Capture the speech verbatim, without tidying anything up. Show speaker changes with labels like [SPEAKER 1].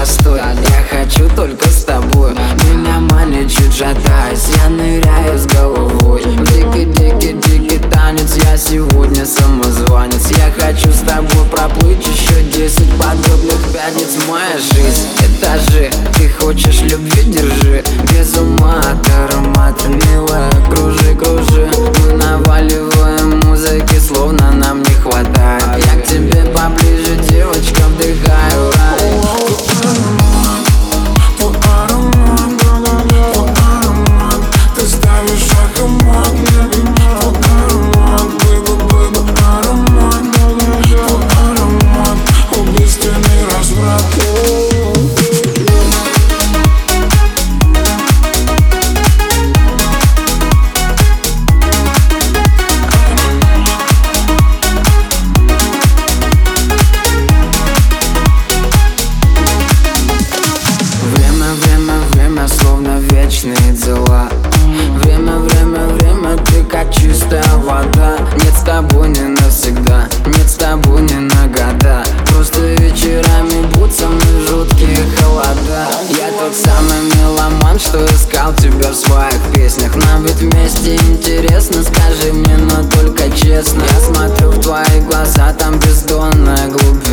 [SPEAKER 1] простой. Я хочу только с тобой. Меня манит чуть шатаясь, я ныряю с головой. Дикий-дикий-дикий танец, я сегодня самозванец. Я хочу с тобой проплыть еще десять подобных пятниц. Моя жизнь — этажи, ты хочешь любви, держи. Без ума от аромата, милая, кружи, кружи. Мы наваливаем музыки, словно нам не хватает. Я к тебе поближе, девочка, вдыхаю рай. Словно вечные дела. Время, время, время, ты как чистая вода. Нет, с тобой не навсегда, нет, с тобой не на года. Просто вечерами будут со мной жуткие холода. Я тот самый меломан, что искал тебя в своих песнях. Нам ведь вместе интересно, скажи мне, но только честно. Я смотрю в твои глаза, там бездонная глубина.